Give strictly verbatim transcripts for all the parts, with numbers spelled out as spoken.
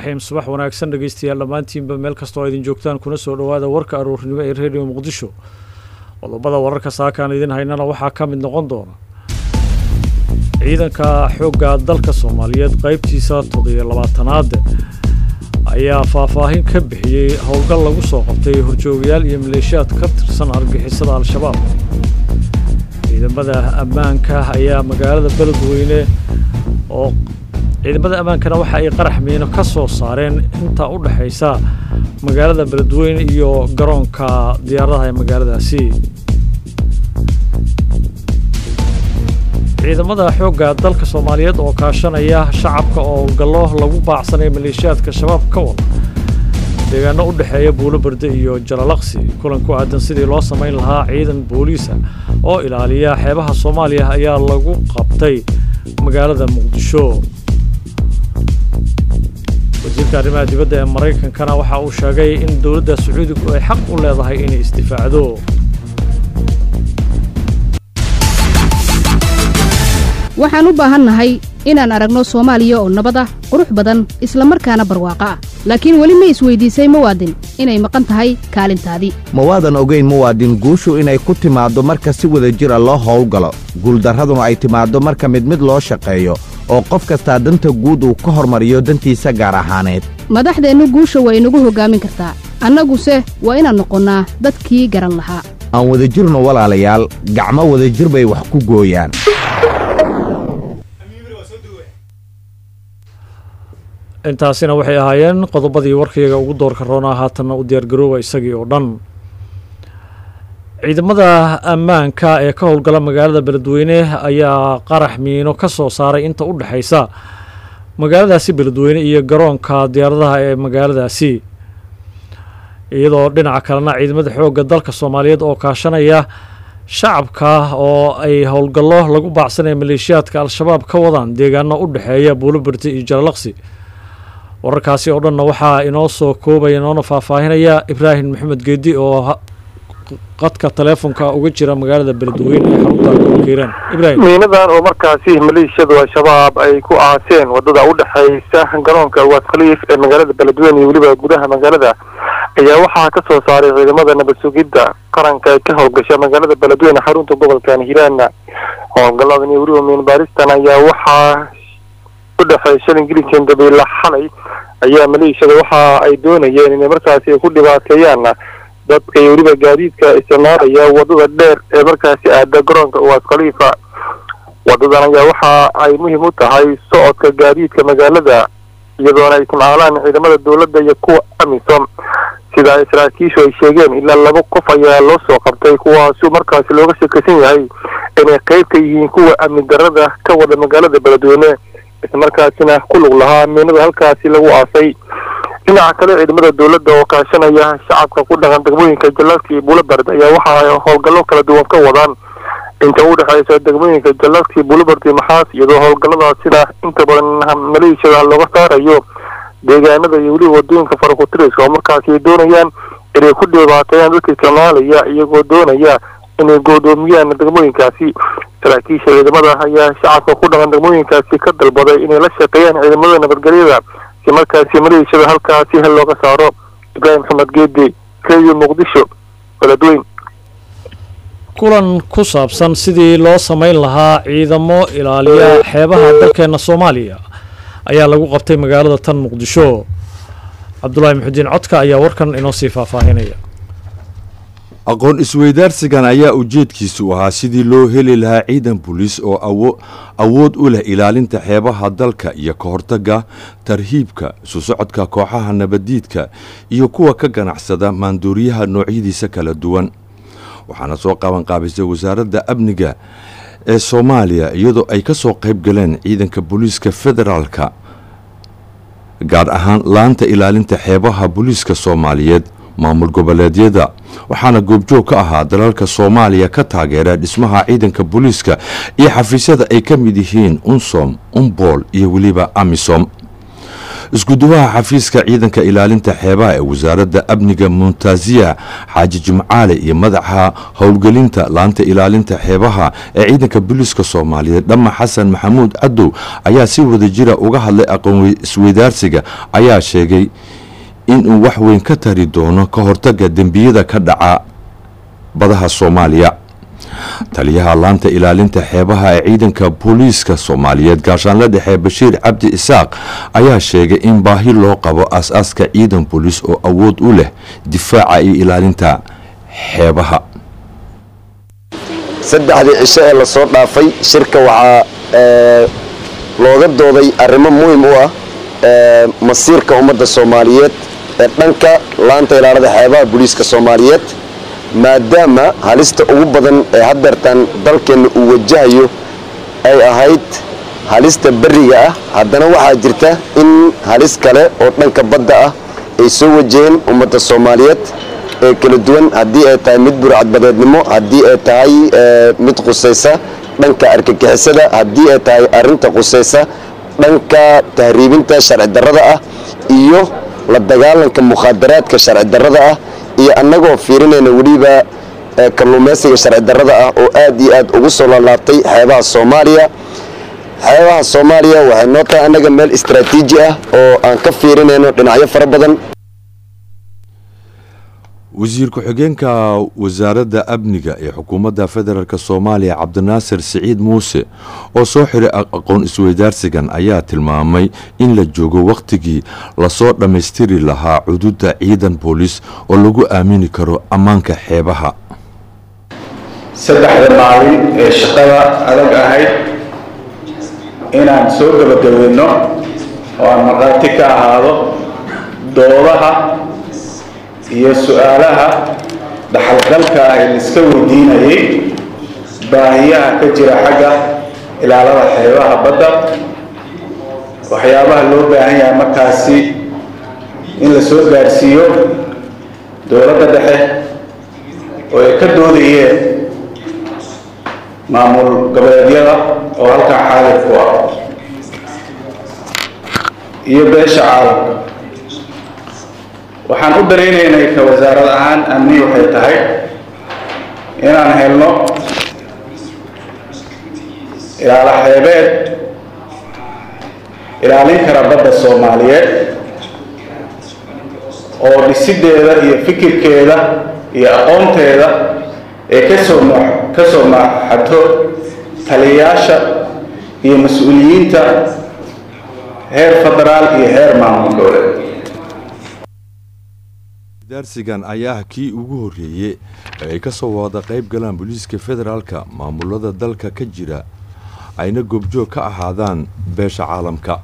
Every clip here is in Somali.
raxiim subax wanaagsan dhageystayaal dhammaantiinba meel kastoo idin joogtaan kuna soo dhawaada warka aroornimo ee Radio Muqdisho. Qodobada wararka saakaan idin haynana waxaa ka mid noqon doona ciidanka xoogga dalka Soomaaliyeed qaybtiisa toddoba iyo labaatanaad ayaa faahfaahin ka bixiyay howlgal lagu soo qabtay horjoogayaal iyo maleeshiyaad ka tirsan argagixisada Al-Shabaab. ciidamada ammaanka ayaa magaalada Beledweyne oo ciidamada ammaankana waxa ay qarax miino ka soo saareen inta u dhaxaysa magaalada Beledweyne iyo garoonka diyaaradaha ee magaaladaasi. ciidamada xoogga dalka Soomaaliyeed oo kaashanaya shacabka oo gallo lagu baacsanay maleeshiyaadka shabaab ka wada deegaano u dhaxeeya Buulobarde iyo Jalalaqsi kulan ku aadan sidii loo sameyn lahaa ciidan booliis oo ilaaliya xeebaha Soomaaliya ayaa lagu qabtay magaalada Muqdisho. wasiirka arrimaha dibadda ee Mareykankana waxa uu sheegay in dawladda Sacuudigu ay xaq u leedahay inay istifaacdo. waxaan u baahannahay inaan aragno Soomaaliya oo nabad ah, qurux badan, isla markaana barwaaqo ah. laakiin weli ma isweydiisay muwaadin inay maqan tahay kaalintaadii? ma waadan ogeyn muwaadin guushu inay ku timaado marka si wada jir ah loo howlgalo, guuldarraduna ay timaado marka mid mid loo shaqeeyo oo qof kastaa danta guud uu ka hormariyo dantiisa gaar ahaaneed. madaxdeennu guusha waa inagu hoggaamin kartaa, annaguse waa inaan noqonnaa dadkii garan lahaa. aan wada jirno walaalayaal, gacmo wada jir bay wax ku gooyaan. intaasina waxay ahaayeen qodobadii warkayga ugu doorka roonaa haatanna u diyaargarooba isagii oo dhan. ciidamada ammaanka ee ka howlgala magaalada Beledweyne ayaa qarax miino ka soo saaray inta u dhaxaysa magaaladaasi Beledweyne iyo garoonka diyaaradaha ee magaaladaasi, iyadoo dhinaca kalena ciidamada xoogga dalka Soomaaliyeed oo kaashanaya shacabka oo ay howlgallo lagu baacsanay maleeshiyaadka Al-Shabaab ka wadaan deegaano u dhaxeeya Buulobarde iyo Jalalaqsi. wararkaasi oo dhanna waxaa inoo soo koobaya noona faahfaahinaya Ibraahim Maxamed Geedi oo qadka teleefonka uga jira magaalada Beledweyne ee xarunta gobolka Hiiraan. Ibraahim, miinadan oo markaasi maleeshiyada Al-Shabaab ay ku aaseen wadada u dhaxaysa garoonka Waas Khaliif ee magaalada Beledweyne iyo waliba gudaha magaalada ayaa waxaa ka soo saaray ciidamada nabad sugidda qaranka ee ka howlgasha magaalada Beledweyne xarunta gobolka Hiiraan. howlgalladan iyo waliba miin baaristan ayaa waxaa u dhaxaysa Ingiriiska dabayla xalay ayaa maleeshiyada waxa ay doonayeen inay markaasi ku dhibaateeyaan dadka iyo waliba gaadiidka isticmaalaya wadada dheer ee markaasi aada garoonka Waas Khaliif. wadadan ayaa waxa ay muhiim u tahay socodka gaadiidka magaalada iyadoona ay isticmaalaan ciidamada dawladda iyo kuwa amisom. sida saraakiishu ay sheegeen ilaa laba qof ayaa loo soo qabtay kuwaasoo markaasi looga shakaysan yahay inay qayb ka yihiin kuwa amni darrada ka wada magaalada Beledweyne isla markaasina ku lug lahaa miinada halkaasi lagu aasay. dhinaca kale ciidamada dawladda oo kaashanaya shacabka ku dhaqan degmooyinka Jalalaqsi iyo Buulobarde ayaa waxa ay howlgallo kala duwan ka wadaan inta u dhaxaysa degmooyinka Jalalaqsi iyo Buulobarde Maxaas, iyadoo howlgalladaasina inta badan maleeshiyada looga saarayo deegaanada iyo weliba wadooyinka farakutiriska oo markaasi ay doonayaan inay ku dhibaateeyaan dadka isticmaalaya iyagoo doonaya inay goodoomiyaan degmooyinkaasi. saraakiisha ciidamada ayaa shacabka ku dhaqan degmooyinkaasi ka dalbaday inay la shaqeeyaan ciidamada nabadgelyada si markaasi maleeshiyada halkaasi hel looga saaro. Ibraahim Maxamed Geedi, Radio Muqdisho, Beledweyne. kulan ku saabsan sidii loo sameyn lahaa ciidamo ilaaliya xeebaha dalkeena Soomaaliya ayaa lagu qabtay magaalada tan Muqdisho. Cabdullaahi Maxudiin Codka ayaa warkan inoo sii faahfaahinaya. aqoon isweydaarsigan ayaa ujeedkiisu ahaa sidii loo heli lahaa ciidan booliis oo awood u leh ilaalinta xeebaha dalka iyo ka hortagga tarhiibka, isu socodka kooxaha nabadiidka iyo kuwa ka ganacsada maandooriyaha noocyadiisa kala duwan. waxaana soo qaban qaabisay wasaaradda amniga ee Soomaaliya iyadoo ay ka soo qayb galeen ciidanka booliiska federaalka, gaar ahaan laanta ilaalinta xeebaha booliiska Soomaaliyeed, maamul goboleedyada. waxaana goobjoog ka ahaa dalalka Soomaaliya ka taageera dhismaha ciidanka booliiska iyo xafiisyada ay ka mid yihiin unsom, umbol iyo weliba amisom. iskuduwaha xafiiska ciidanka ilaalinta xeebaha ee wasaaradda amniga muntaasiya xaaji jimcaale iyo madaxa howlgelinta laanta ilaalinta xeebaha ee ciidanka booliiska soomaaliyeed dhamma xasan maxamuud cadow ayaa si wada jira uga hadlay aqoon isweydaarsiga ayaa sheegay inuu wax weyn ka tari doono ka hortaga dembiyada ka dhaca badaha Soomaaliya. taliyaha laanta ilaalinta xeebaha ee ciidanka booliiska Soomaaliyeed gaashaanle dhexe Bashiir Cabdi Isaaq ayaa sheegay in baahi loo qabo aasaaska ciidan booliis oo awood u leh difaaca iyo ilaalinta xeebaha. saddexdii cisho ee la soo dhaafay shirka waxaa looga dooday arrimo muhiim u ah masiirka ummadda Soomaaliyeed ee dhanka laanta ilaalinta xeebaha booliiska Soomaaliyeed maadaama halista ugu badan ee haddeertan dalkeena uu wajahayo ay ahayd halista bariga ah haddana waxaa jirta in halis kale oo dhanka badda ah ay soo wajaheen ummadda Soomaaliyeed ee kala duwan haddii ay tahay mid burcadbadeednimo haddii ay tahay mid qusaysa dhanka argagixisada haddii ay tahay arrinta qusaysa dhanka tahriibinta sharci darrada ah iyo la dagaalanka mukhaadaraadka sharci darrada ah iyo annagoo fiirinayna weliba kalluumaysiga sharci darrada ah oo aad iyo aad ugu soo laalaabtay xeebaha Soomaaliya xeebaha Soomaaliya waxay noo tahay annaga meel istiraatiiji ah oo aan ka fiirinayno dhinacyo fara badan. wasiir ku-xigeenka wasaaradda amniga ee xukuumadda federaalk Soomaaliya Cabdinaasir Siciid Muuse oo soo xiray aqoon isweydaarsigan ayaa tilmaamay in la joogo waqtigii la soo dhameystiri lahaa xuduudda ciidan booliis oo lagu aamini karo ammaanka xeebaha. saddexda maalin ee shaqada adag ahayd inaan soo gabagabeyno oo aan markhaati ka ahaado doodaha iyo su'aalaha dhaxalgalka ah ee iska weydiinayay baahiyaha ka jira xagga ilaalada xeebaha badda waxyaabaha loo baahan yahay markaasi in la soo gaarsiiyo dowladda dhexe oo ay ka doodayeen maamul goboleedyada oo halkan xaadir ku ah iyo beesha caalamka. waxaan u dareenaynay ka wasaarad ahaan amni waxay tahay inaan helno ilaala xeebeed ilaalin kara badda Soomaaliyeed oo dhisideeda iyo fikirkeeda iyo aqoonteeda ee ka soo ka soo maaxato taliyayaasha iyo mas'uuliyiinta heer federaal iyo heer maamul goboleed. darsigan ayaa kii ugu horeeyay ay ka soo wada qayb galaan booliiska federaalka maamulada dalka ka jira ayna goobjoog ka ahaadaan beesha caalamka.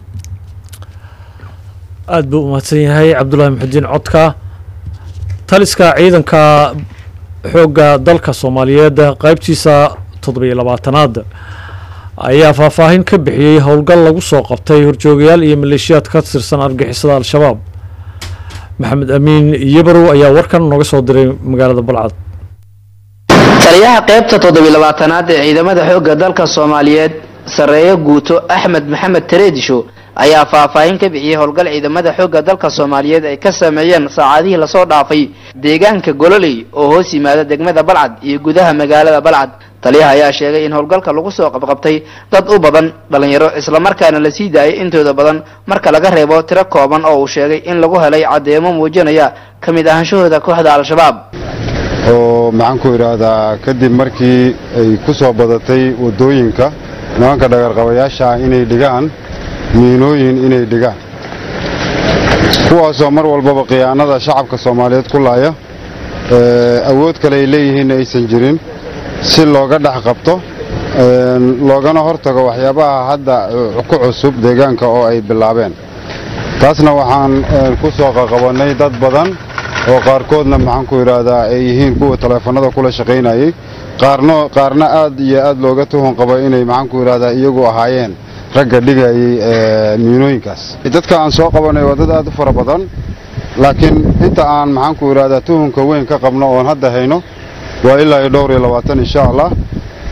aad buu u mahadsan yahay Cabdullaahi Muxudiin Codka. taliska ciidanka xoogga dalka Soomaaliyeed qaybtiisa toddoba iyo labaatanaad ayaa faahfaahin ka bixiyay howlgal lagu soo qabtay horjoogayaal iyo maleeshiyaad ka tirsan argixisada al-shabaab. maxamed amiin yabarow ayaa warkan nooga soo diray magaalada Balcad. taliyaha qaybta toddoba iyo labaatanaad ee ciidamada xoogga dalka Soomaaliyeed sareeyo guuto Axmed Maxamed Tareedisho ayaa faahfaahin ka bixiyay howlgal ciidamada xoogga dalka Soomaaliyeed ay ka sameeyeen saacadihii la soo dhaafay deegaanka Gololey oo hoos yimaada degmada Balcad iyo gudaha magaalada Balcad. taliyaha ayaa sheegay in howlgalka lagu soo qabqabtay dad u badan dhalinyaro isla markaana la sii daayay intooda badan marka laga reebo tiro kooban oo uu sheegay in lagu helay cadeemo muujinaya kamid ahaanshahooda kooxda al-shabaab. oo maxaan ku iraahdaa kadib markii ay ku soo badatay wadooyinka nimanka dhagarqabayaasha inay dhigaan miinooyin inay dhigaan kuwaasoo mar walbaba khiyaanada shacabka Soomaaliyeed ku laaya awood kale ay leeyihiin aysan jirin si looga dhax qabto loogana hortago waxyaabaha hadda ku cusub deegaanka oo ay bilaabeen. taasna waxaan ku soo qabanay dad badan oo qaarkoodna maxaan ku iraahdaa ay yihiin kuwa taleefanada kula shaqeynayay qaarno qaarna aad iyo aad looga tuhun qabo inay maxaan ku iraahdaa iyagu ahaayeen ragga dhigayay miinooyinkaas. dadka aan soo qabanay waa dad aad u fara badan laakiin inta aan maxaan ku iraahdaa tuhunka weyn ka qabno oo hadda hayno waa ilaa dhowr iyo labaatan insha Allah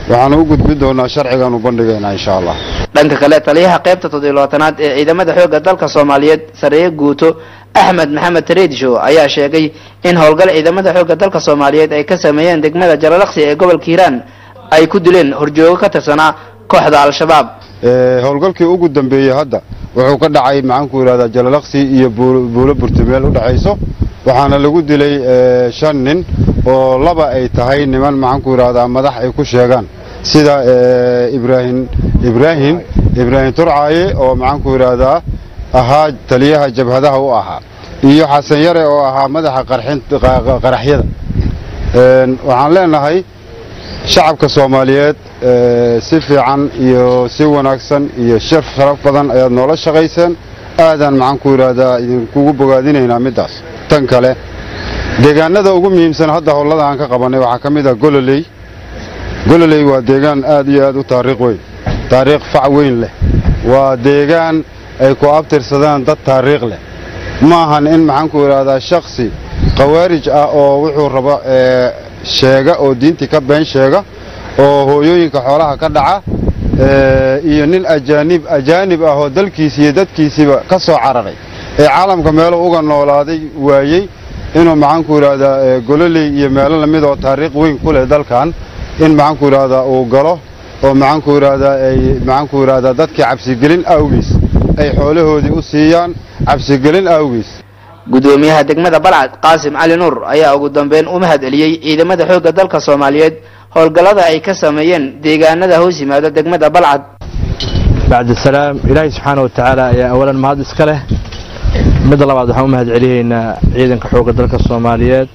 waxaanu u gudbin doonaa sharcigan u bandhigaynaa insha allah. dhanka kale taliyaha qaybta toddobiyo labaatanaad ee ciidamada xoogga dalka Soomaaliyeed sareeye guuto Axmed Maxamed Tareedisho ayaa sheegay in howlgal ciidamada xoogga dalka Soomaaliyeed ay ka sameeyeen degmada Jalalaqsi ee gobolka Hiiraan ay ku dileen horjoogo ka tirsanaa kooxda Al-Shabaab. ee howlgalkii ugu dambeeyay hadda wuxuu ka dhacay maxaan ku yiraahdaa Jalalaqsi iyo Buulo Burtimeel u dhaxayso waxaana lagu dilay shan nin oo laba ay tahay niman maxaan ku yiraahdaa madax ay ku sheegaan sida Ibrahim Ibrahim Ibrahim Turcaaye oo maxaan ku yiraahdaa ahaa taliyaha jabhadaha u ahaa iyo Xasan Yare oo ahaa madaxa qarxinta qaraxyada. een waxaan leenahay shacabka Soomaaliyeed si fiican iyo si wanaagsan iyo sharaf sharaf badan ayaad noola shaqayseen aadan maxaan ku yiraahdaa idinkugu bogaadinaynaa midaas. tan kale deegaanada ugu muhiimsan hadda howlada aan ka qabanay waxa kamid ah Gololey. Gololey waa deegaan aad iyo aad u taariikh weyn taariikh fac weyn leh waa deegaan ay ku abtirsadaan dad taariikh leh ma ahan in maxaan ku yiraahdaa shakhsi qawaarij ah oo wuxuu rabo ee sheega oo diinti ka been sheega oo hooyooyinka xoolaha ka dhaca ee iyo nin ajaanib ajaanib ah oo dalkiisa iyo dadkiisiba ka soo cararay ee caalamka meelo uga noolaaday waayay inuu maxaan ku yiraahdaa Gololey iyo meelo lamid oo taariikh weyn ku leh dalkan in maxaan ku yiraahdaa uu galo oo maxaan ku yiraahdaa ay maxaan ku yiraahdaa dadkii cabsi gelin awgiis ay xoolahoodii u siiyaan cabsi gelin awgiis. gudoomiyaha degmada Balcad Qaasim Cali Nuur ayaa ugu dambeyn u mahad celiyay ciidamada xoogga dalka Soomaaliyeed howlgallada ay ka sameeyeen deegaanada hoos yimaada degmada Balcad. بعد السلام إلهي سبحانه وتعالى يا أولا ما هذا إسكاله مدة لبعض حوم هاد علينا عيدا كحوق دلك الصوماليات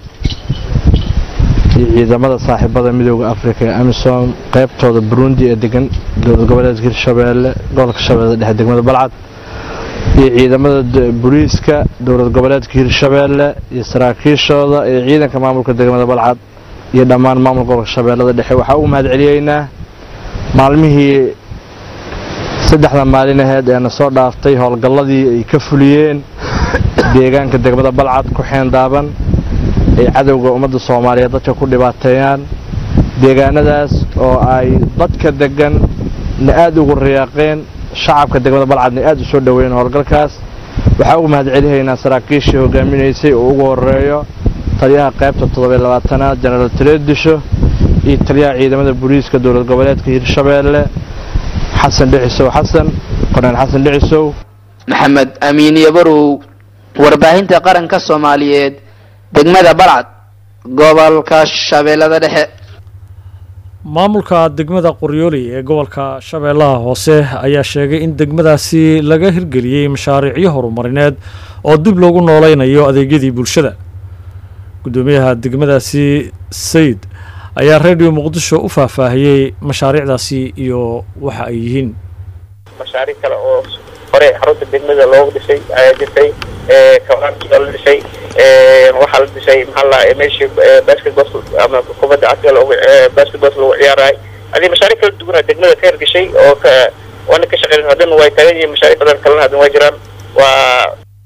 إذا مدى صاحب هذا مدوق أفريقيا أمسون قيبته بروندي الدقن قبلات غير الشباب قولك الشباب اللي هاد مدى بلعت إذا مدى بوليسكا دولة قبلات غير الشباب يسراكيش هذا عيدا كمامل كدق مدى بلعت يدمان مامل قولك الشباب اللي حي وحوم هاد علينا معلمه saddexda maalin ahayd ee na soo dhaaftay howlgalladii ay ka fuliyeen deegaanka degmada Balcad ku xeendaaban ee cadawga ummadda Soomaaliyeed dadka ku dhibaateeyaan deegaanadaas oo ay dadka degan aad ugu riyaaqeen shacabka degmada Balcad aad u soo dhaweeyeen howlgalkaas waxa uu mahad celinaynaa saraakiishii hogaaminaysay oo ugu horeeyo taliyaha qaybta toddobiyo labaatanaad General Tareedisho iyo taliyaha ciidamada booliiska dowlad goboleedka Hirshabeelle حسن دعيسو حسن قرن حسن دعيسو محمد أمين يبرو ورباهين تقارن كالصوماليات دقمة بلعد قبل كالشابيلة دحي maamulka degmada Qoryooli ee gobolka Shabeellaha Hoose ayaa sheegay in degmadaasi laga hirgeliyay mashaariicyo horumarineed oo dib loogu nooleynayo adeegyadii bulshada. Gudoomiyaha degmadaasi Sayid ayaa radio Muqdisho u faahfaahiyay mashaariicdaasi iyo waxa ay yihiin. mashaariic kale oo hore xarunta degmada loogu dhisay ayaa jirtay ee kawaanka la dhisay ee waxa la dhisay maxalla meeshii basketball ama kubadda cagta loogu basketball loogu ciyaaray adii mashaariic kala duwan degmada ka hirgashay oo ka wana ka shaqeyn hadan way taagan yihiin mashaariic badan kale hadan way jiraan waa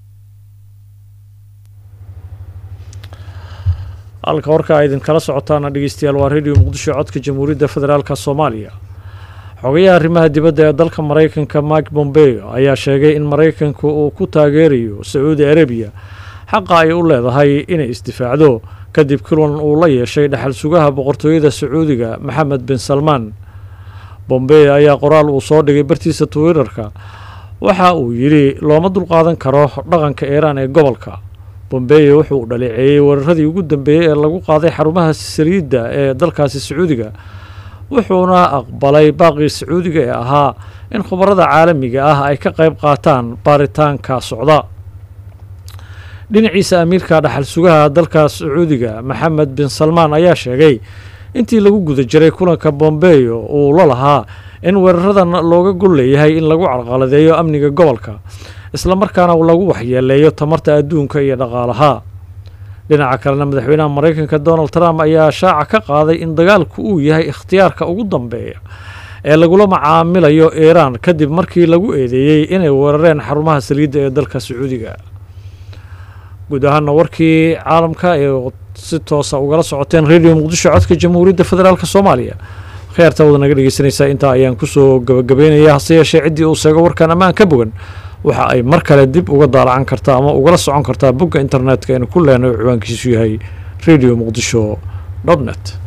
halka warka ay idin kala socotaan dhageystayaal waa radio Muqdisho codka Jamhuuriyadda Federaalka Soomaaliya. xogayaha arrimaha dibadda ee dalka Mareykanka Mike Pompeo ayaa sheegay in Mareykanku uu ku taageerayo Saudi Arabia xaqa ay u leedahay inay isdifaacdo kadib kulan uu la yeeshay dhaxal sugaha boqortooyada Sacuudiga Mohammed bin Salman. Pompeo ayaa qoraal uu soo dhigay bartiisa Twitter-ka waxa uu yiri looma dulqaadan karo dhaqanka Iran ee gobolka. Pompeo wuxuu dhaleeceeyay weeraradii ugu dambeeyay ee lagu qaaday xarumaha saliidda ee dalkaasi Sacuudiga wuxuuna aqbalay baaqi Sacuudiga ee ahaa in khubarada caalamiga ah ay ka qayb qaataan baaritaanka socda. dhinaciisa amiirka dhaxal sugaha dalka Sacuudiga Mohammed bin Salman ayaa sheegay intii lagu guda jiray kulanka Pompeo uu la lahaa in weeraradan looga gol leeyahay in lagu carqaladeeyo amniga gobolka isla markaana lagu waxyeeleeyo tamarta adduunka iyo dhaqaalaha. dhinaca kalena madaxweynaha Mareykanka Donald Trump ayaa shaaca ka qaaday in dagaalku uu yahay ikhtiyaarka ugu dambeeya ee lagula macaamilayo Iran kadib markii lagu eedeeyay inay weerareen xarumaha saliidda ee dalka Sacuudiga. guud ahaan warkii caalamka ee si toos ah uga socoteen radio Muqdisho codka Jamhuuriyadda Federaalka Soomaaliya kheyrta wada naga dhegeysanaysaa intaa ayaan kusoo gabagabaynayaa hase yeeshee ciddii uu seego warkaan ammaan ka bogan waxa ay mar kale dib uga daalacan kartaa ama ugala socon kartaa bogga internetka aynu ku leenahay oo ciwaankiisu yahay radio muqdisho dot net